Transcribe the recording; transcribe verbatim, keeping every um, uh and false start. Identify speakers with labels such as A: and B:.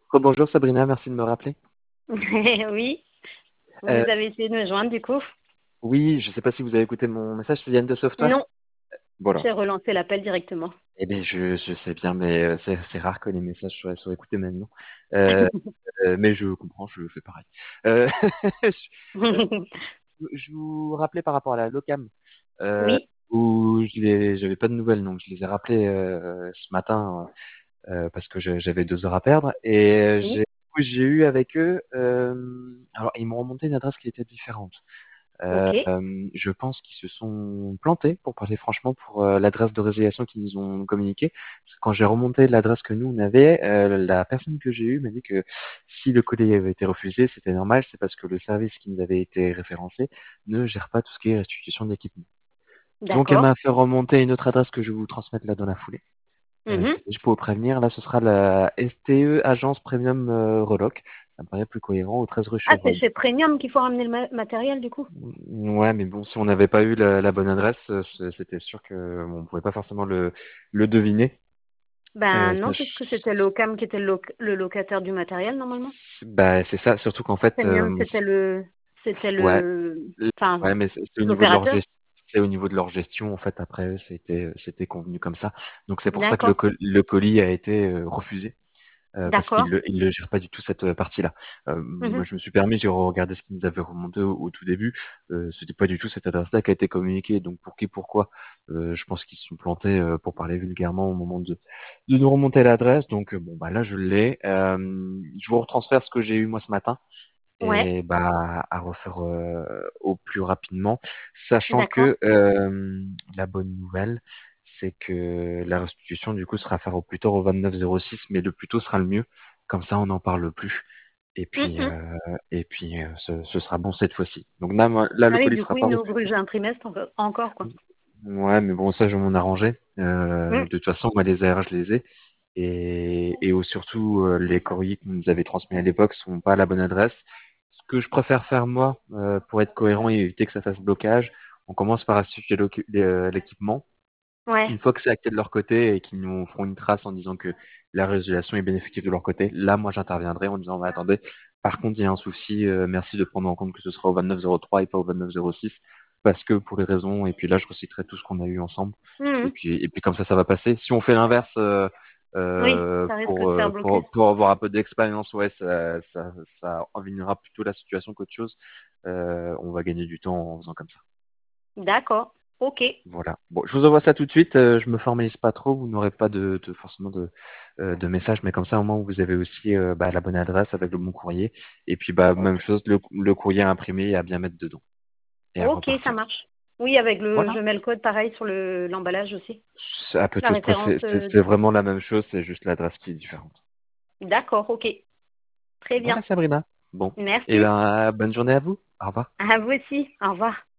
A: Rebonjour Sabrina, merci de me rappeler.
B: Oui, vous
A: Euh,
B: avez essayé de me joindre du coup?
A: oui, je ne sais pas si vous avez écouté mon message, c'est Yann de Software.
B: Non,
A: Voilà.
B: j'ai relancé l'appel directement.
A: Eh bien, je, je sais bien, mais euh, c'est c'est rare que les messages soient, soient écoutés maintenant. Euh, euh, mais je comprends, je fais pareil. Euh, je, euh, je vous rappelais par rapport à la Locam, euh,
B: Oui,
A: où je les- j'avais pas de nouvelles, donc je les ai rappelés euh, ce matin euh, parce que je- j'avais deux heures à perdre. Et
B: oui,
A: j'ai j'ai eu avec eux, euh, alors ils m'ont remonté une adresse qui était différente. Euh,
B: ok,
A: je pense qu'ils se sont plantés, pour parler franchement, pour euh, l'adresse de résiliation qu'ils nous ont communiquée. Parce que quand j'ai remonté l'adresse que nous on avait, euh, la personne que j'ai eue m'a dit que si le colis avait été refusé, c'était normal, c'est parce que le service qui nous avait été référencé ne gère pas tout ce qui est restitution d'équipement. Donc elle
B: d'accord.
A: m'a fait remonter une autre adresse que je vais vous transmettre là dans la foulée. Euh,
B: Mhm.
A: je peux vous prévenir, là ce sera la S T E Agence Premium euh, Reloc. Ça me paraît plus cohérent, au treize rue
B: Ah, c'est
A: Chevreul.
B: chez Premium qu'il faut ramener le ma- matériel du coup?
A: Ouais, mais bon, si on n'avait pas eu la, la bonne adresse, euh, c- c'était sûr que bon, on pouvait pas forcément le, le deviner.
B: Ben
A: Euh,
B: non, puisque
A: sach-
B: c'était l'Ocam qui était le, loc- le locataire du matériel normalement.
A: bah, c'est ça, surtout qu'en fait,
B: Premium,
A: euh,
B: c'était le, c'était
A: ouais,
B: le,
A: l-
B: enfin,
A: ouais, mais c'est c'est au niveau de leur
B: l'opérateur.
A: gestion. C'est au niveau de leur gestion, en fait, après, eux, c'était, c'était convenu comme ça. Donc c'est pour ça que le,
B: D'accord,
A: col- le colis a été euh, refusé. Euh, parce qu'il
B: d'accord.
A: le, il le gère pas du tout cette euh, partie-là. Euh, moi,
B: Mhm.
A: je me suis permis, j'ai regardé ce qu'il nous avait remonté au, au tout début. Euh, c'était pas du tout cette adresse-là qui a été communiquée. Donc pour qui, pourquoi euh, Je pense qu'ils se sont plantés, euh, pour parler vulgairement, au moment de, de nous remonter l'adresse. Donc euh, bon, bah là, je l'ai. Euh, je vous retransfère ce que j'ai eu moi ce matin
B: Ouais,
A: et bah à refaire euh, au plus rapidement, sachant
B: d'accord.
A: que euh, la bonne nouvelle, c'est que la restitution du coup sera faite au plus tard au vingt-neuf zéro six, mais le plus tôt sera le mieux. Comme ça, on n'en parle plus. Et puis,
B: Mhm.
A: euh, et puis, euh, ce, ce sera bon cette fois-ci. Donc là, moi- là,
B: Ah
A: le
B: oui,
A: colis
B: du
A: sera
B: coup,
A: pas
B: il nous
A: refusé.
B: gruge un trimestre encore, encore, quoi.
A: Ouais, mais bon, ça, je vais m'en arranger. Euh, de
B: Mm.
A: toute façon, moi, les A R, je les ai. Et, et au- surtout, euh, les courriers que vous nous avez transmis à l'époque sont pas à la bonne adresse. Ce que je préfère faire, moi, euh, pour être cohérent et éviter que ça fasse blocage, on commence par restituer l'ocu- l'é- l'équipement.
B: Ouais,
A: Une fois que c'est acté de leur côté et qu'ils nous feront une trace en disant que la résiliation est bénéfique de leur côté, là, moi, j'interviendrai en disant, bah, attendez, par contre, il y a un souci, euh, merci de prendre en compte que ce sera au vingt-neuf zéro trois et pas au vingt-neuf zéro six, parce que pour les raisons, et puis là, je reciterai tout ce qu'on a eu ensemble, et
B: Mhm.
A: puis, et puis comme ça, ça va passer. Si on fait l'inverse, euh,
B: Oui,
A: euh,
B: ça risque
A: pour,
B: de faire
A: euh,
B: bloquer.
A: pour, pour avoir un peu d'expérience, ouais, ça, ça, ça envenimera plutôt la situation qu'autre chose. Euh, on va gagner du temps en faisant comme ça.
B: D'accord, ok.
A: Voilà. Bon, je vous envoie ça tout de suite. Euh, je me formalise pas trop. Vous n'aurez pas de, de forcément de, euh, de message, mais comme ça, au moins, vous avez aussi euh, bah, la bonne adresse avec le bon courrier. Et puis, bah, même chose, le, le courrier à imprimer et à bien mettre dedans et à
B: Ok, ça
A: repartir.
B: marche. Oui, avec le,
A: Voilà.
B: je mets le code pareil sur le l'emballage aussi.
A: C'est à peu de
B: La
A: choses près.
B: référence
A: C'est c'est-
B: euh,
A: c'est
B: du coup.
A: vraiment la même chose. C'est juste l'adresse qui est différente.
B: D'accord, ok. Très
A: Voilà,
B: bien.
A: Sabrina. Bon. Et
B: Merci.
A: ben, bonne journée à vous. Au revoir.
B: À vous aussi. Au revoir.